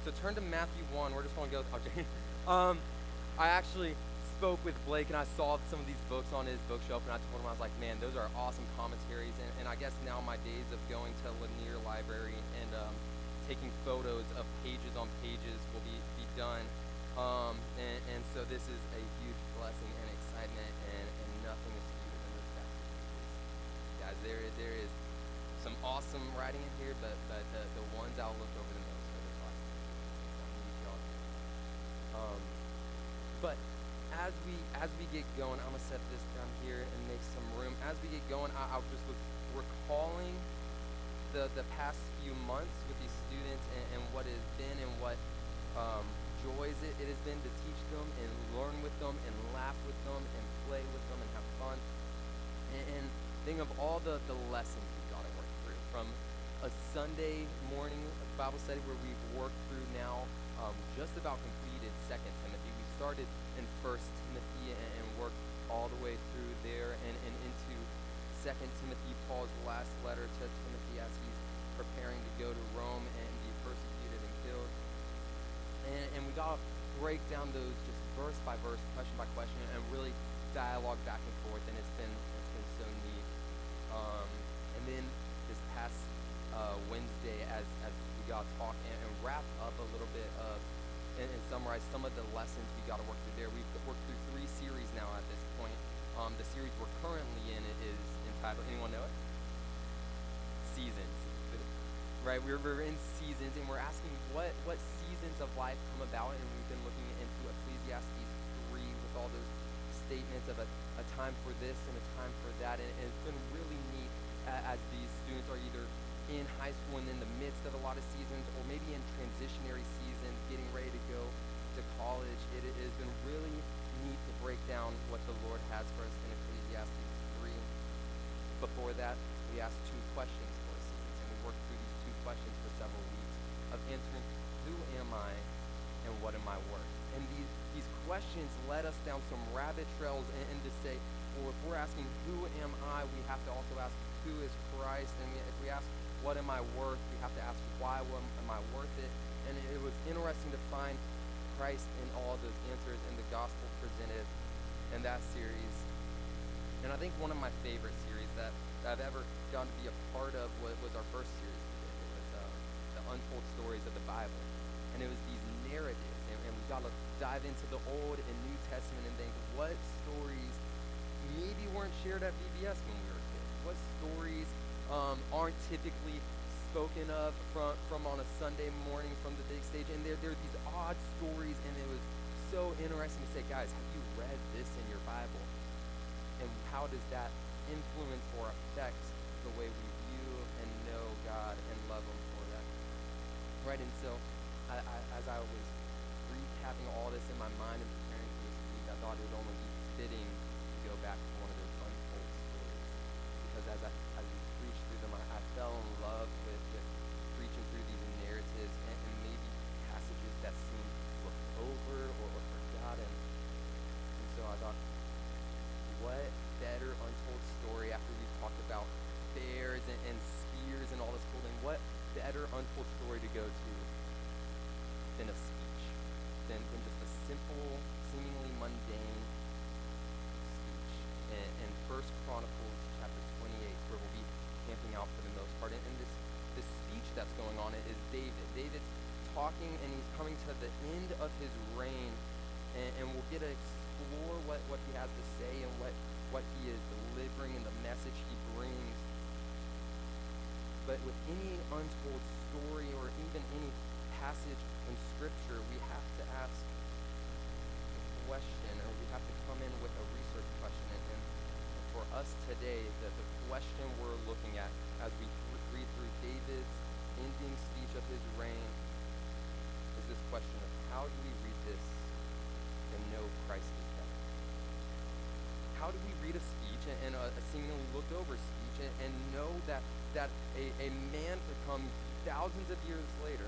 So turn to Matthew 1. We're just going to go. Okay. um, I actually spoke with Blake and I saw some of these books on his bookshelf and I told him, I was like, man, those are awesome commentaries. And I guess now my days of going to Lanier Library and taking photos of pages on pages will be done. And so this is a huge blessing and excitement, and nothing is sweeter than those passages. Guys, there is some awesome writing in here, but the ones I'll look over the most are the last pages. So I need y'all here. But as we get going, I'm gonna set this down here and make some room. As we get going, I just was recalling the past few months with these students and what it has been and what joys it has been to teach them and learn with them and laugh with them and play with them and have fun. And think of all the lessons we got to work through from a Sunday morning Bible study where we've worked through now just about completed Second Timothy. We started in First Timothy and worked all the way through there and into Second Timothy, Paul's last letter to Timothy as he's preparing to go to Rome and be persecuted and killed. And we got to break down those just verse by verse, question by question, and really dialogue back and forth. And it's been so neat. And then this past Wednesday, as we got to talk and wrap up a little bit of and summarize some of the lessons we got to work through there. We've worked through 3 series now at this point. The series we're currently in is entitled, anyone know it? Seasons. Right, we're in seasons, and we're asking what seasons of life come about, and we've been looking into Ecclesiastes 3 with all those statements of a time for this and a time for that, and it's been really neat as these students are either in high school and in the midst of a lot of seasons, or maybe in transitionary seasons, getting ready to go to college. It has been really neat to break down what the Lord has for us in Ecclesiastes 3. Before that, we asked 2 questions for us, and we worked through these 2 questions for several weeks of answering, who am I and what am I worth? And these questions led us down some rabbit trails and to say, well, if we're asking who am I, we have to also ask who is Christ. And if we ask what am I worth, we have to ask why am I worth it? And it was interesting to find Christ in all of those answers in the gospel presented in that series. And I think one of my favorite series that I've ever gotten to be a part of was our first series we did. It was the Untold Stories of the Bible. And it was these narratives. And we got to dive into the Old and New Testament and think what stories maybe weren't shared at VBS when we were kids. What stories aren't typically spoken of from on a Sunday morning from the big stage. And there are these odd stories, and it was so interesting to say, guys, have you read this in your Bible? And how does that influence or affect the way we view and know God and love Him for that? Right, and so as I was recapping all this in my mind and preparing for this week, I thought it would only be fitting to go back to one of those untold stories. Because as we preached through them, I fell in love with preaching through these narratives and maybe passages that seemed looked over or forgotten. And so I thought, what better untold story after we've talked about bears and spears and all this cool thing, what better untold story to go to than a speech, than just a simple, seemingly mundane speech in First Chronicles chapter 28, where we'll be camping out for the most part. And this speech that's going on is David. David's talking, and he's coming to the end of his reign, and we'll get to explore what he has to say and what he is delivering and the message he brings. But with any untold story or even any passage in Scripture, we have to ask a question, or we have to come in with a research question. And for us today, the question we're looking at as we read through David's ending speech of his reign is this question of how do we read this and know Christ is better? How do we read a speech and a seemingly looked over speech and know that a man to come thousands of years later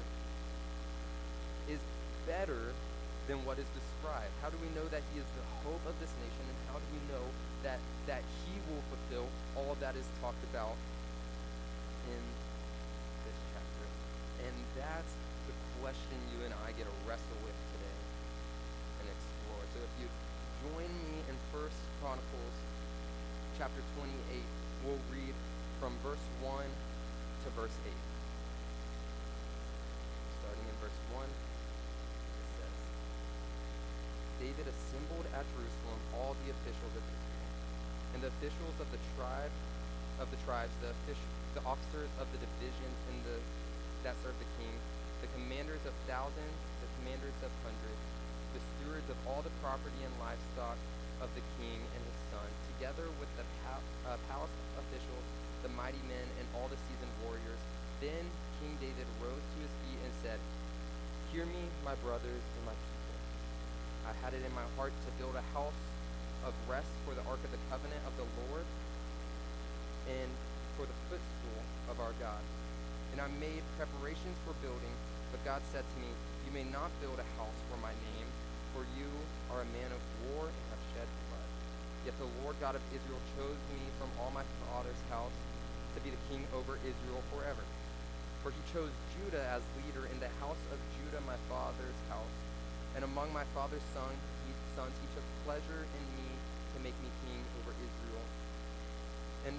is better than what is described? How do we know that he is the hope of this nation, and how do we know that he will fulfill all that is talked about in this chapter? And that's the question you and I get to wrestle with today and explore. So if you join me in First Chronicles chapter 28, we'll read from verse 1 to verse 8. Starting in verse 1, it says, David assembled at Jerusalem all the officials of Israel, and the officials of the tribes, the officers of the divisions that served the king, the commanders of thousands, the commanders of hundreds, the stewards of all the property and livestock of the king and his son, together with the palace officials, the mighty men, and all the seasoned warriors. Then King David rose to his feet and said, Hear me, my brothers and my people. I had it in my heart to build a house of rest for the ark of the covenant of the Lord and for the footstool of our God. And I made preparations for building, but God said to me, You may not build a house for my name, for you are a man of war and have shed blood. Yet the Lord God of Israel chose me from all my father's house to be the king over Israel forever. For he chose Judah as leader in the house of Judah, my father's house. And among my father's sons, he took pleasure in me to make me king over Israel. And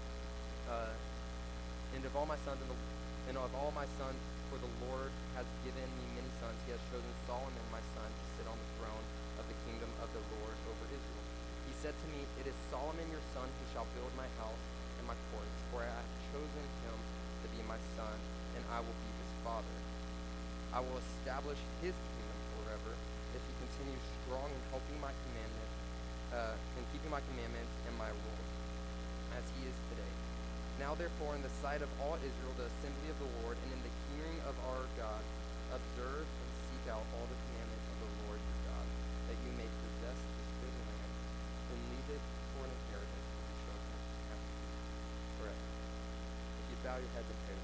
of all my sons, for the Lord has given me many sons. He has chosen Solomon, my son, to sit on the throne of the kingdom of the Lord over Israel. He said to me, It is Solomon your son who shall build my house and my courts, for I have chosen him to be my son, and I will be his father. I will establish his kingdom forever if he continues strong in keeping my commandments and my rules, as he is today. Now therefore, in the sight of all Israel, the assembly of the Lord, and in the hearing of our God, observe and seek out all the commandments of the Lord your God, that you may possess this good land, and leave it for an inheritance to the children after you forever. If you bow your heads and pray.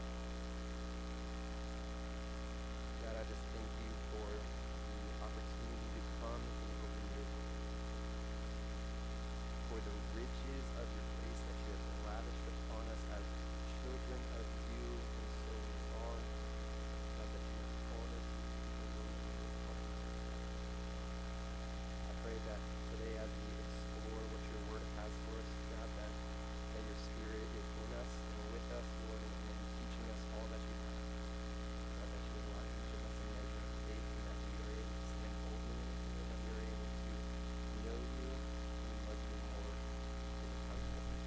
God, I just thank you for the opportunity to come and open your word, for the riches of your grace that you have lavished upon us as children of you, and so we are. God, that you have called us to the Lord and your heart. I pray that today as we explore what your word has for us, God, that your spirit is in us and with us, Lord, and teaching us all that you have. God, that you allow each of us a measure of faith, and that we are able to stand boldly in it, Lord, that we are able to know you and love you more in the time to come.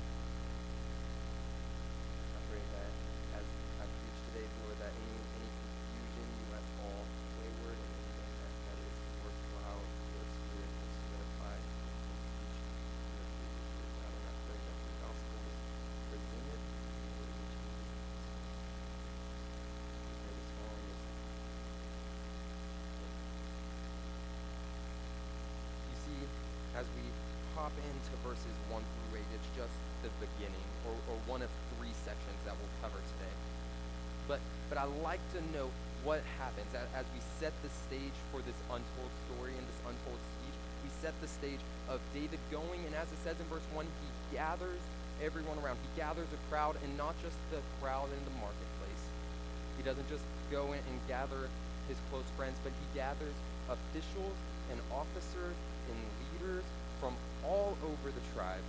I pray that as I preach today, Lord, that any confusion you let fall wayward, and anything that is worthwhile, your spirit will solidify and teach your people, God. And I pray that the gospel is presented in the way which you lead us. I pray this all in this name. You see, as we hop into verses 1 through 8, it's just the beginning, or one of 3 sections that we'll cover today. But I like to know what happens as we set the stage for this untold story and this untold speech. We set the stage of David going, and as it says in verse 1, he gathers everyone around. He gathers a crowd, and not just the crowd in the marketplace. He doesn't just go in and gather his close friends, but he gathers officials and officers and leaders from all over the tribes.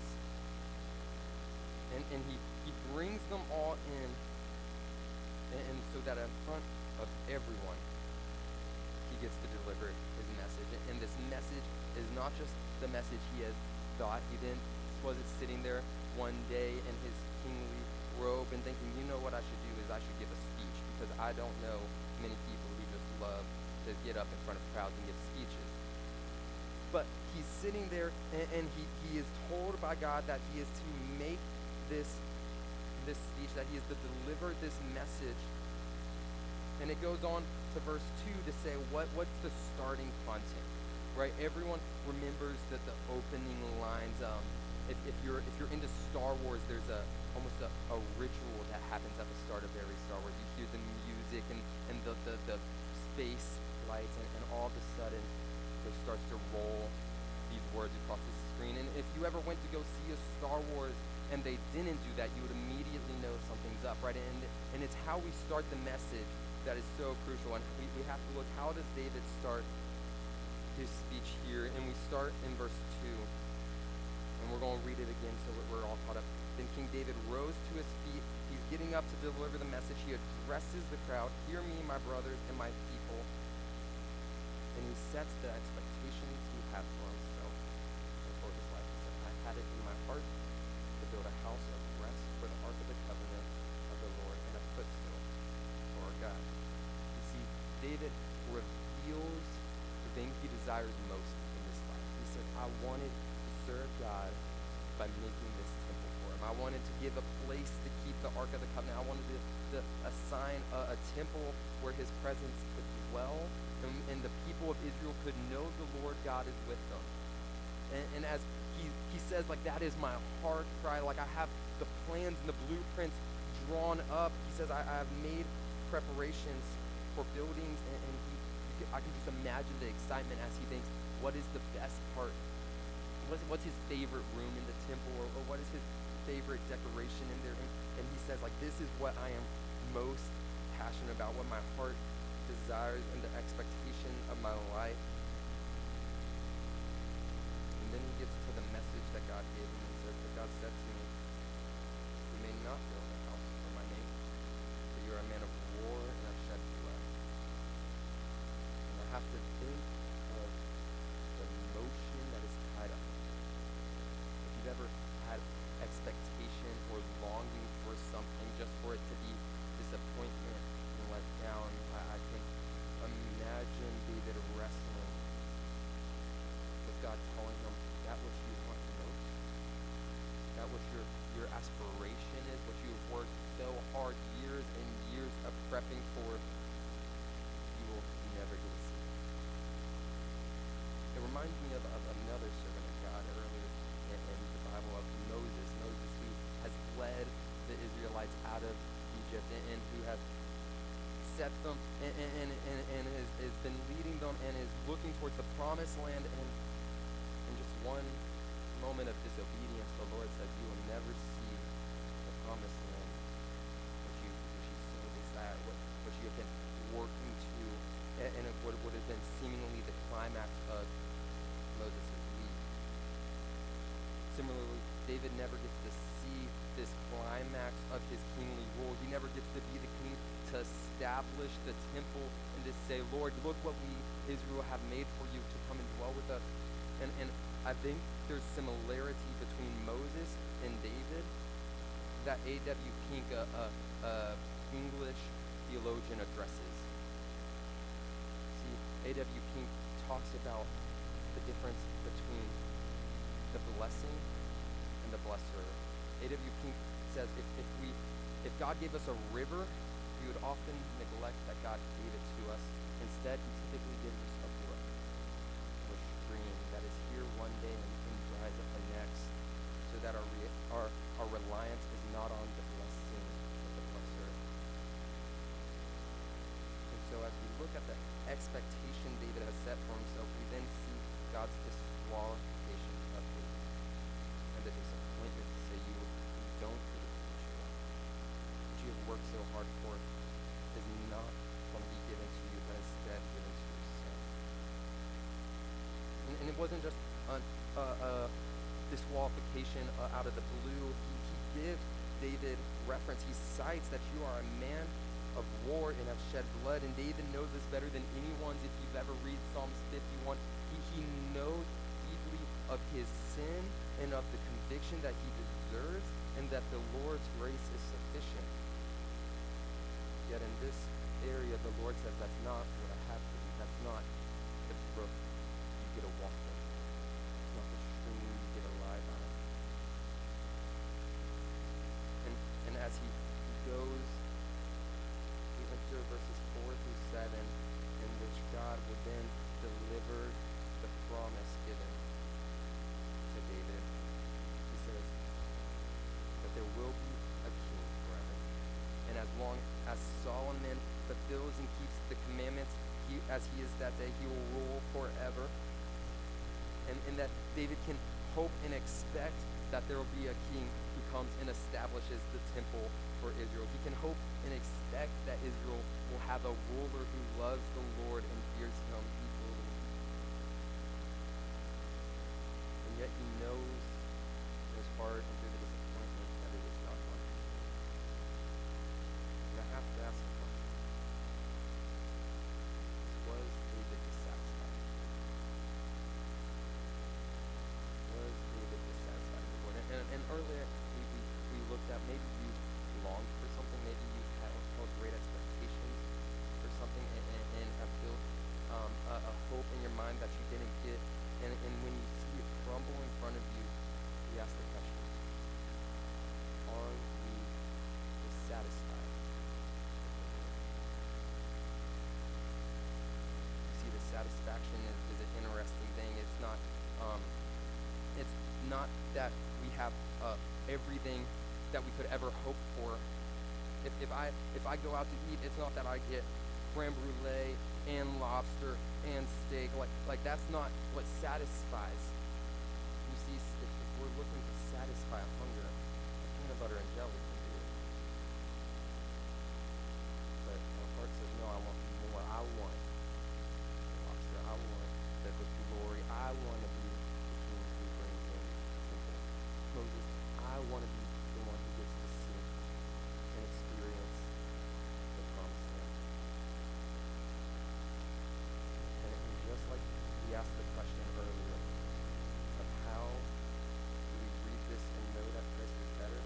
And he brings them all in, and so that in front of everyone, he gets to deliver his message. And this message is not just the message he has thought. He didn't wasn't sitting there one day in his kingly robe and thinking, you know what I should do is I should give a speech, because I don't know many people who just love to get up in front of crowds and give speeches. But he's sitting there, and he is told by God that he is to make this speech, that he is to deliver this message. And it goes on to verse 2 to say what's the starting content, right? Everyone remembers that the opening lines. If you're into Star Wars, there's almost a ritual that happens at the start of every Star Wars. You hear the music and the space lights, and all of a sudden there starts to roll these words across the screen. And if you ever went to go see a Star Wars and they didn't do that, you would immediately know something's up, right? And it's how we start the message that is so crucial. And we have to look, how does David start his speech here? And we start in verse 2. And we're going to read it again so we're all caught up. Then King David rose to his feet. He's getting up to deliver the message. He addresses the crowd. Hear me, my brothers and my people. And he sets the expectations he has for himself and for his life. He said, I had it in my heart to build a house of rest for the ark of the covenant of the Lord and a footstool for our God. You see, David reveals the thing he desires most in this life. He said, I wanted to serve God by making this temple for him. I wanted to give a place to keep the ark of the covenant. I wanted to assign a temple where his presence could dwell, and the people of Israel could know the Lord God is with them. And as he says, like, that is my heart cry. Like, I have the plans and the blueprints drawn up. He says, I have made preparations for buildings, and I can just imagine the excitement as he thinks, what is the best part? What's his favorite room in the temple, or what is his favorite decoration in there? And he says, like, this is what I am most passionate about, what my heart desires and the expectation of my life. And then he gets to the message that God gave him. He says, but God said to me, you may not build a house for my name, for you are a man of war and have shed blood. And I have to think of the emotion that is tied up. If you've ever had expectation or longing for something just for it to be disappointment and let down, I can imagine David wrestling with God, telling him that what you want most, that what your aspiration is, what you've worked so hard years and years of prepping for, you will never get to see. It reminds me of another servant of God earlier in the Bible, of Moses. Moses, who has led the Israelites out of Egypt and who has set them and has been leading them and is looking towards the promised land, and in just one moment of disobedience, the Lord said, you will never see the promised land which you so desire, what you have been working to, and what would have been seemingly the climax of Moses' lead. Similarly, David never gets to see this climax of his kingly rule. He never gets to be the king to establish the temple and to say, Lord, look what we, Israel, have made for you to come and dwell with us. And I think there's similarity between Moses and David that A.W. Pink, a English theologian, addresses. See, A.W. Pink talks about the difference between the blessing and the blesser. A.W. Pink says if God gave us a river, we would often neglect that God gave it to us. Instead, he typically gives us a brook or a stream that is here one day and dries up the next, so that our reliance is not on the blessing of the blesser. And so as we look at the expectation David has set for himself, we then see God's disqualification of David and the disappointment to say, you don't get it what you have worked so hard for is not going to be given to you, but instead given to your son. And it wasn't just a disqualification out of the blue. He gives David reference. He cites that you are a man of war and have shed blood, and David knows this better than anyone. If you've ever read Psalms 51, he knows deeply of his sin and of the conviction that he deserves, and that the Lord's grace is sufficient. Yet in this area, the Lord says, that's not what I have for you. That's not the brook you get a walk in. It's not the stream you get a lie by. And as he goes, we enter verses 4 through 7, in which God would then deliver the promise given to David. He says that there will be a king forever. And as long as Solomon fulfills and keeps the commandments as he is that day, he will rule forever. And that David can hope and expect that there will be a king who comes and establishes the temple for Israel. He can hope and expect that Israel will have a ruler who loves the Lord and fears him equally. And yet he knows in his heart and through the disappointment that it is not going to be. And I have to ask the question, was David dissatisfied? Was David dissatisfied with the Lord? And earlier we looked at maybe you longed for something, maybe you held great expectations for something and have built a hope in your mind that you didn't get. And when you see it crumble in front of you, you ask the question, are we dissatisfied? You see, the satisfaction is an interesting thing. It's not that we have everything that we could ever hope for. If I go out to eat, it's not that I get creme brulee and lobster and steak. Like that's not what satisfies. You see, if we're looking to satisfy a hunger, peanut butter and jelly can do it. But my heart says, no, I want more. I want lobster. I want the glory. I want to be the king who brings in temple. Moses, I want to be the one who gets to see and experience the promised land. And just like we asked the question earlier of how do we read this and know that Christ is better,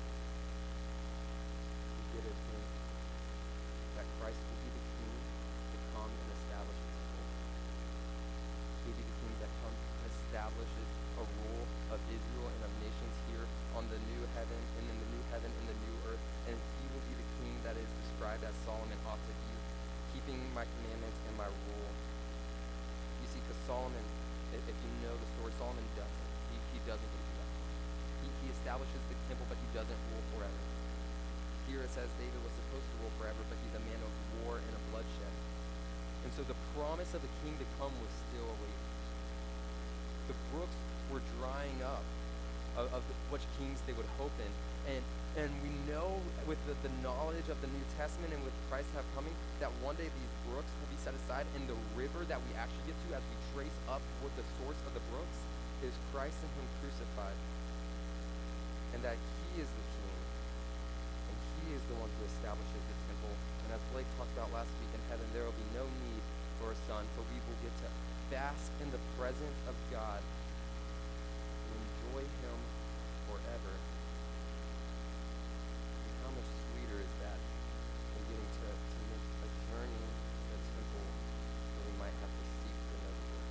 we get it in that Christ will be the king to come and establish his temple. He'll be the king that comes and establishes a rule of Israel and of nations here on the new heaven and in the new heaven and the new earth. And he will be the king that is described as Solomon ought to be, keeping my commandments and my rule. You see, because Solomon, if you know the story, Solomon doesn't. He doesn't do that. He establishes the temple, but he doesn't rule forever. Here it says David was supposed to rule forever, but he's a man of war and of bloodshed. And so the promise of a king to come was still awaiting. The brooks were drying up of which kings they would hope in. And we know with the knowledge of the New Testament and with Christ have coming, that one day these brooks will be set aside, and the river that we actually get to as we trace up what the source of the brooks is Christ and him crucified. And that he is the king, and he is the one who establishes the temple. And as Blake talked about last week, in heaven there will be no need for a sun, for we will get to bask in the presence of God and enjoy him forever. And how much sweeter is that than getting to make a journey to the temple where we might have to seek for another word.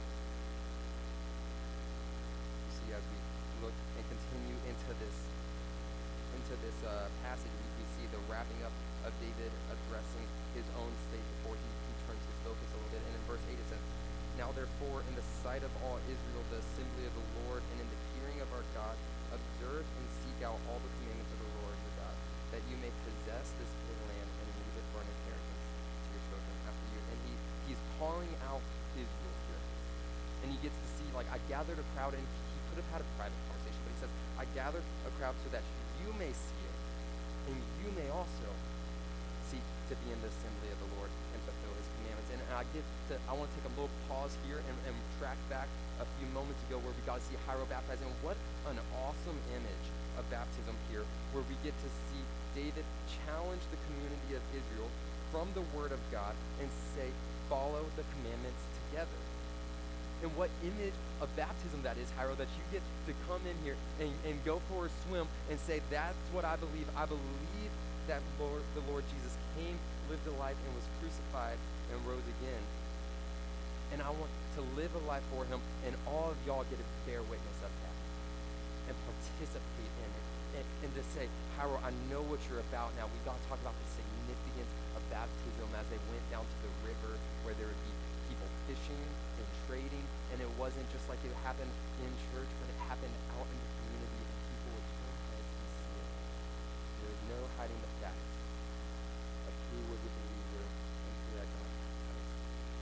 You see, as we look and continue into this passage, we see the wrapping up of David addressing his own state before he turns his focus a little bit. And in verse 8 it says, "Now therefore, in the sight of all Israel, the assembly of the Lord, and in the hearing of our God, observe and seek out all the commandments of the Lord your God, that you may possess this good land and leave it for an inheritance to your children after you." And he's calling out Israel here. And he gets to see, like, I gathered a crowd, and he could have had a private conversation, but he says, I gathered a crowd so that you may see it, and you may also seek to be in the assembly of the Lord and fulfill his commandments. And I want to take a little pause here and track back a few moments ago where we got to see Hiero baptizing. And what an awesome image of baptism here, where we get to see David challenge the community of Israel from the word of God and say, follow the commandments together. And what image of baptism that is, Hiero, that you get to come in here and go for a swim and say, that's what I believe. I believe that the Lord Jesus came, lived a life, and was crucified and rose again. And I want to live a life for him, and all of y'all get to bear witness of that and participate in it. And to say, Hiero, I know what you're about now. We got to talk about the significance of baptism as they went down to the river where there would be people fishing and trading, and it wasn't just like it happened in church, but it happened out in the community, and people would turn heads and see it. There was no hiding the fact of who was a believer and who had gone to Christ.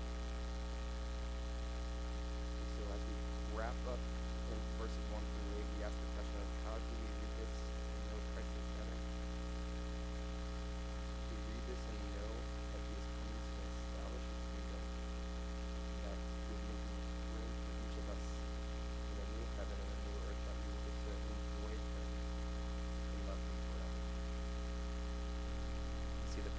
And so as we wrap up in verses 1 through 8, we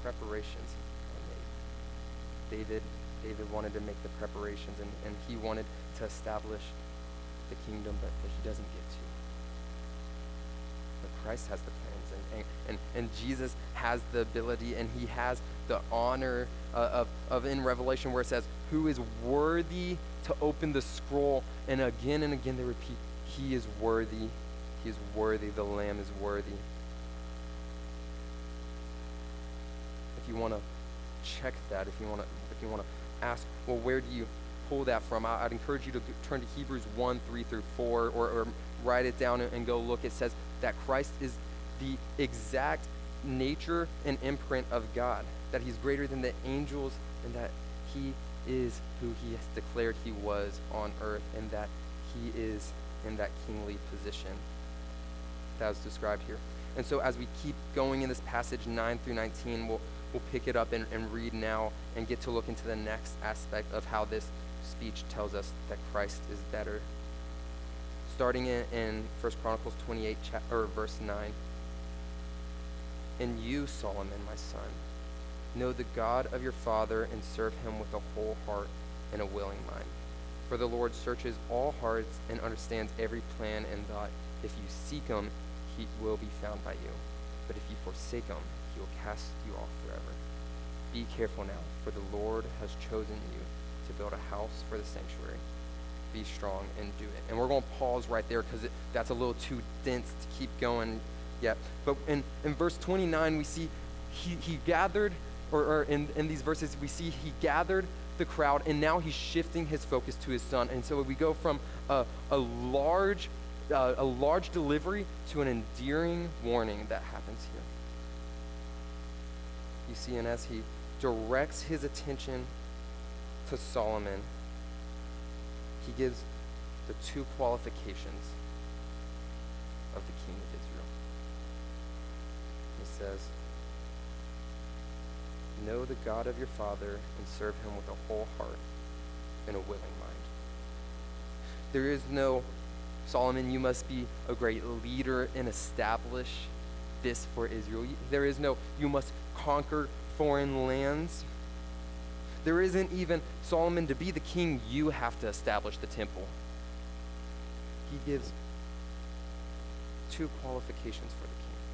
preparations are made. David wanted to make the preparations, and he wanted to establish the kingdom, but he doesn't get to. But Christ has the plans, and Jesus has the ability, and he has the honor of in Revelation where it says, who is worthy to open the scroll, and again they repeat, he is worthy, he is worthy, the Lamb is worthy. If you want to check that, if you want to ask, well, where do you pull that from? I'd encourage you to turn to Hebrews 1:3-4, or write it down and go look. It says that Christ is the exact nature and imprint of God, that he's greater than the angels, and that he is who he has declared he was on earth, and that he is in that kingly position that was described here. And so as we keep going in this passage 9-19, we'll pick it up and read now and get to look into the next aspect of how this speech tells us that Christ is better. Starting in 1 Chronicles 28, verse 9. And you, Solomon, my son, know the God of your father and serve him with a whole heart and a willing mind. For the Lord searches all hearts and understands every plan and thought. If you seek him, he will be found by you. But if you forsake him, he will cast you off forever. Be careful now, for the Lord has chosen you to build a house for the sanctuary. Be strong and do it. And we're going to pause right there because that's a little too dense to keep going yet. But in verse 29, we see he gathered, or in these verses, we see he gathered the crowd, and now he's shifting his focus to his son. And so we go from a large delivery to an endearing warning that happens here. You see, and as he directs his attention to Solomon, he gives the two qualifications of the king of Israel. He says, know the God of your father and serve him with a whole heart and a willing mind. There is no, Solomon, you must be a great leader and establish this for Israel. There is no, you must conquer foreign lands. There isn't even, Solomon, to be the king, you have to establish the temple. He gives two qualifications for the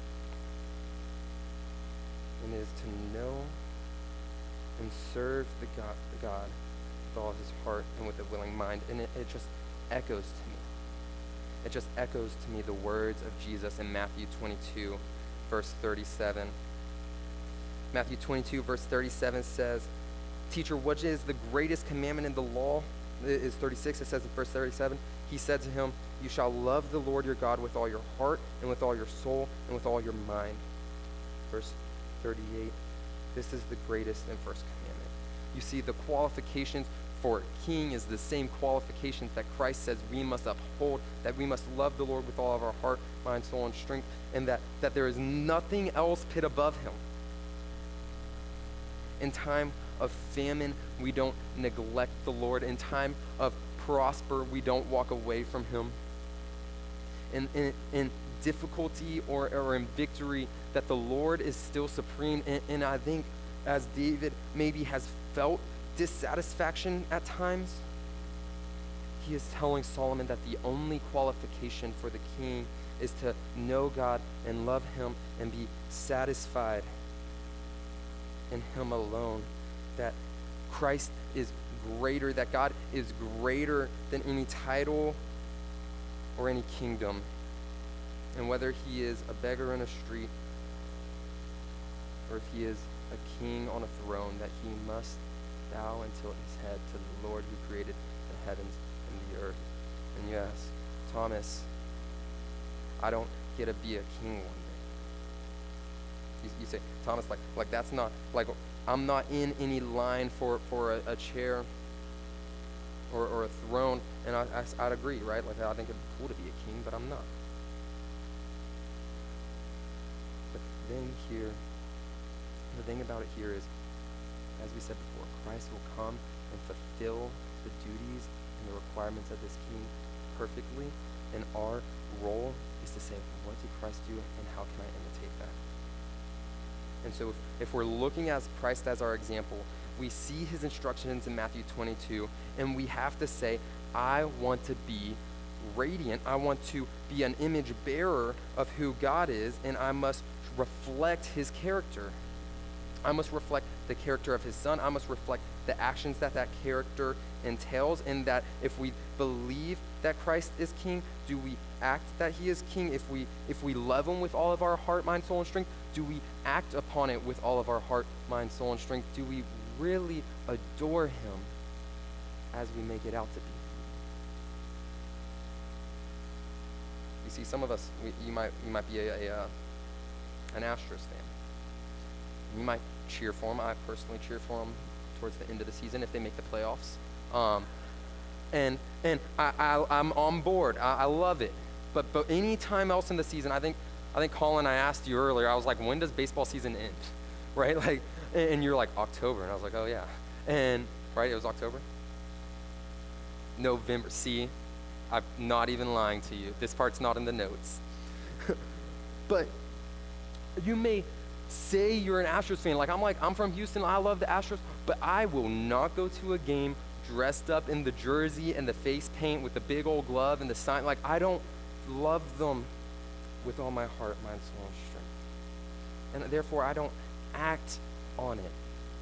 king. And it is to know and serve the God with all his heart and with a willing mind. And it just echoes to me. It just echoes to me the words of Jesus in Matthew 22, verse 37. Matthew 22, verse 37 says, Teacher, what is the greatest commandment in the law? It is 36. It says in verse 37, he said to him, you shall love the Lord your God with all your heart and with all your soul and with all your mind. Verse 38, this is the greatest and first commandment. You see, the qualifications for a king is the same qualifications that Christ says we must uphold, that we must love the Lord with all of our heart, mind, soul, and strength, and that there is nothing else put above him. In time of famine, we don't neglect the Lord. In time of prosper, we don't walk away from him. In difficulty or in victory, that the Lord is still supreme. And I think as David maybe has felt dissatisfaction at times, he is telling Solomon that the only qualification for the king is to know God and love him and be satisfied in him alone. That Christ is greater, that God is greater than any title or any kingdom. And whether he is a beggar in a street or if he is a king on a throne, that he must bow and tilt his head to the Lord who created the heavens and the earth. And yes, Thomas, I don't get to be a king one day. You say, Thomas, like that's not, like I'm not in any line for a chair or a throne. And I'd agree, right? Like I think it'd be cool to be a king, but I'm not. But the thing about it here is, as we said before, Christ will come and fulfill the duties and the requirements of this king perfectly, and our role is to say, what did Christ do and how can I imitate that? And so if we're looking at Christ as our example, we see his instructions in Matthew 22, and we have to say, I want to be radiant. I want to be an image bearer of who God is, and I must reflect his character. I must reflect the character of his son. I must reflect the actions that that character entails, and that if we believe that Christ is king, do we act that he is king? If we love him with all of our heart, mind, soul, and strength, do we act upon it with all of our heart, mind, soul, and strength? Do we really adore him as we make it out to be? You see, some of us, you might be an Astros fan. You might cheer for them. I personally cheer for them towards the end of the season if they make the playoffs. And I'm on board. I love it. But any time else in the season, I think Colin, I asked you earlier, I was like, when does baseball season end? Right? Like, and you're like, October. And I was like, oh yeah. And right, it was October? November. See, I'm not even lying to you. This part's not in the notes. But you may say you're an Astros fan. I'm from Houston. I love the Astros. But I will not go to a game dressed up in the jersey and the face paint with the big old glove and the sign. Like, I don't love them with all my heart, mind, soul, and strength. And therefore, I don't act on it.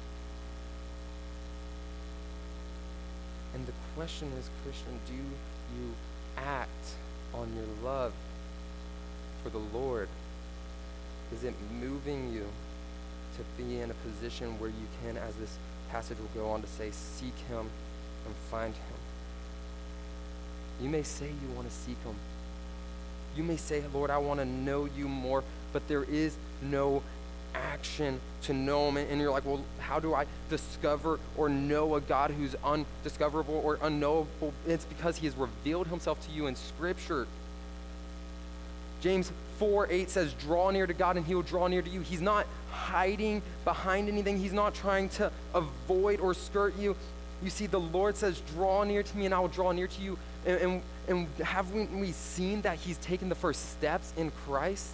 And the question is, Christian, do you act on your love for the Lord? Is it moving you to be in a position where you can, as this passage will go on to say, seek him and find him? You may say you want to seek him. You may say, Lord, I want to know you more, but there is no action to know him. And you're like, well, how do I discover or know a God who's undiscoverable or unknowable? It's because he has revealed himself to you in Scripture. James 4:8 says, draw near to God and he will draw near to you. He's not hiding behind anything. He's not trying to avoid or skirt you. You see, the Lord says, draw near to me and I will draw near to you. And haven't we seen that he's taken the first steps in Christ?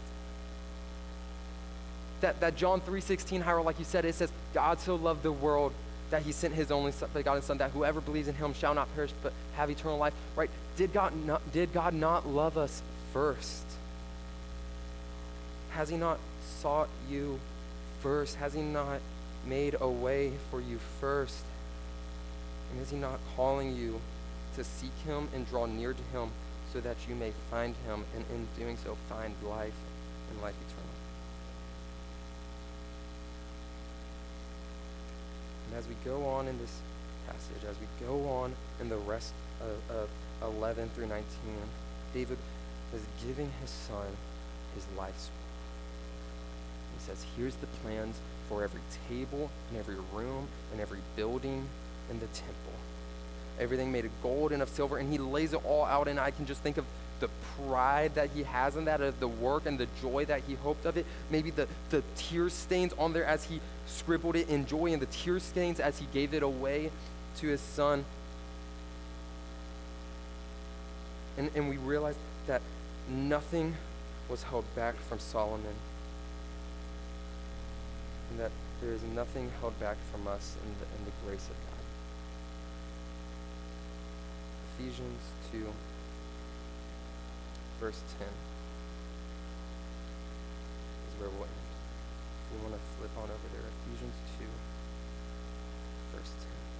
That John 3:16, Hyrule, like you said, it says, God so loved the world that he sent his only begotten son, that whoever believes in him shall not perish but have eternal life. Right? Did God not love us first? Has he not sought you first? Has he not made a way for you first? And is he not calling you to seek him and draw near to him so that you may find him, and in doing so find life and life eternal? And as we go on in this passage, as we go on in the rest of 11 through 19, David is giving his son his life's work. He says, here's the plans for every table and every room and every building in the temple. Everything made of gold and of silver, and he lays it all out, and I can just think of the pride that he has in that, of the work and the joy that he hoped of it. Maybe the tear stains on there as he scribbled it in joy, and the tear stains as he gave it away to his son. And we realize that nothing was held back from Solomon, and that there is nothing held back from us in the grace of God. Ephesians 2, verse 10 is where we'll end. If you want to flip on over there, Ephesians 2, verse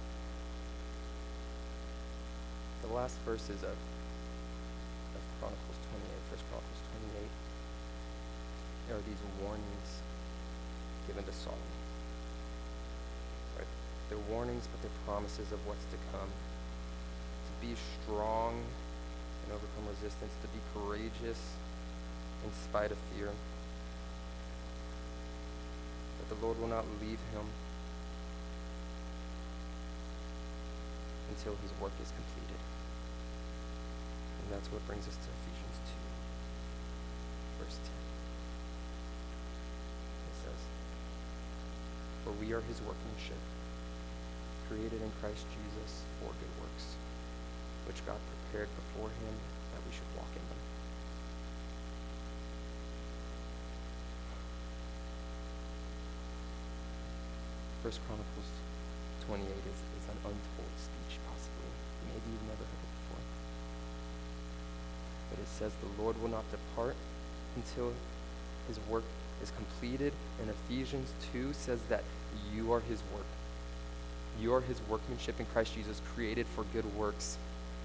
10. The last verses of Chronicles 28, 1 Chronicles 28, are these warnings given to Solomon. Right? They're warnings, but they're promises of what's to come. To be strong and overcome resistance, to be courageous in spite of fear. That the Lord will not leave him until his work is completed. And that's what brings us to Ephesians 2, verse 10. It says, for we are his workmanship, created in Christ Jesus for good works, which God prepared beforehand that we should walk in them. 1 Chronicles 28 is an untold speech, possibly. Maybe you've never heard it before. But it says the Lord will not depart until his work is completed. And Ephesians 2 says that you are his work. You are his workmanship in Christ Jesus, created for good works.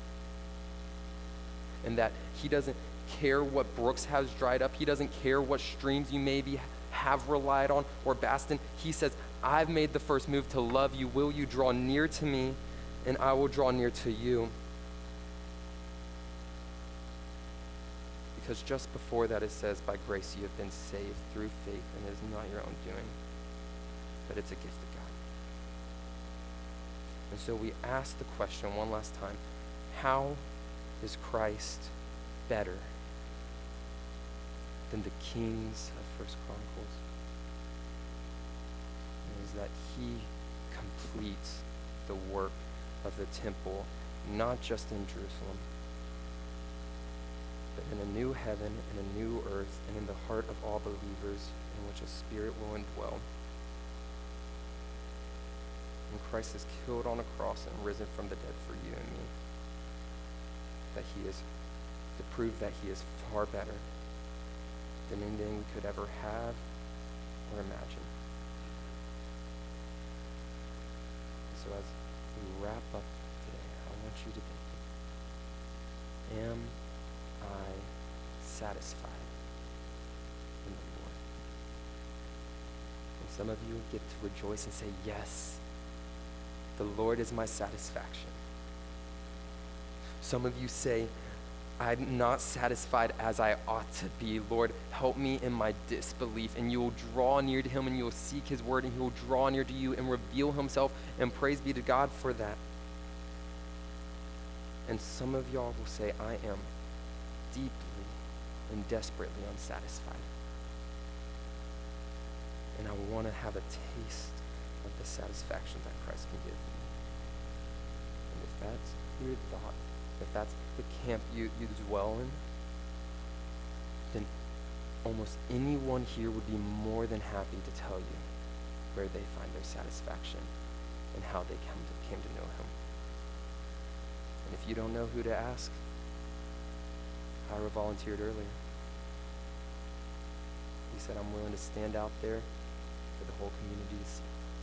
And that he doesn't care what brooks has dried up. He doesn't care what streams you maybe have relied on or basked in. He says, I've made the first move to love you. Will you draw near to me, and I will draw near to you? Because just before that it says, by grace you have been saved through faith, and it is not your own doing, but it's a gift of God. And so we ask the question one last time, how is Christ better than the kings of 1 Chronicles? It is that he completes the work of the temple, not just in Jerusalem, but in a new heaven and a new earth, and in the heart of all believers, in which a spirit will indwell. And Christ is killed on a cross and risen from the dead for you and me. That he is, to prove that he is far better than anything we could ever have or imagine. So as we wrap up today, I want you to think, am I satisfied in the Lord? And some of you get to rejoice and say, yes, the Lord is my satisfaction. Some of you say, I'm not satisfied as I ought to be. Lord, help me in my disbelief. And you will draw near to him, and you will seek his word, and he will draw near to you and reveal himself, and praise be to God for that. And some of y'all will say, I am deeply and desperately unsatisfied. And I want to have a taste of the satisfaction that Christ can give me. And if that's your thought, if that's the camp you dwell in, then almost anyone here would be more than happy to tell you where they find their satisfaction and how they came to know him. And if you don't know who to ask, Ira volunteered earlier. He said, I'm willing to stand out there for the whole community to see.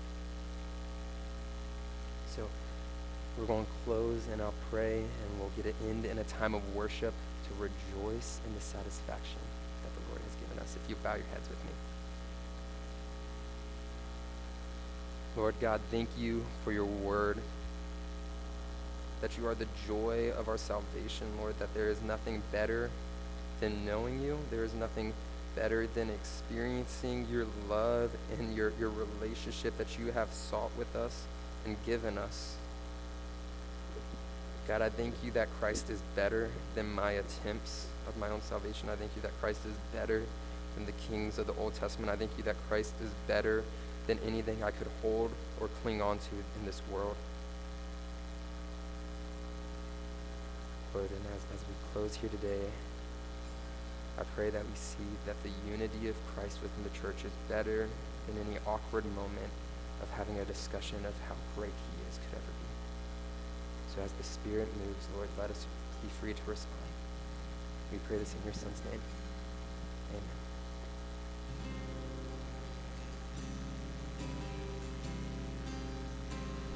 So we're going to close, and I'll pray, and we'll get an end in a time of worship to rejoice in the satisfaction that the Lord has given us. If you bow your heads with me. Lord God, thank you for your word, that you are the joy of our salvation, Lord, that there is nothing better than knowing you. There is nothing better than experiencing your love and your relationship that you have sought with us and given us. God, I thank you that Christ is better than my attempts of my own salvation. I thank you that Christ is better than the kings of the Old Testament. I thank you that Christ is better than anything I could hold or cling on to in this world. Lord, and as we close here today, I pray that we see that the unity of Christ within the church is better than any awkward moment of having a discussion of how great he is could ever be. So as the Spirit moves, Lord, let us be free to respond. We pray this in your Son's name. Amen.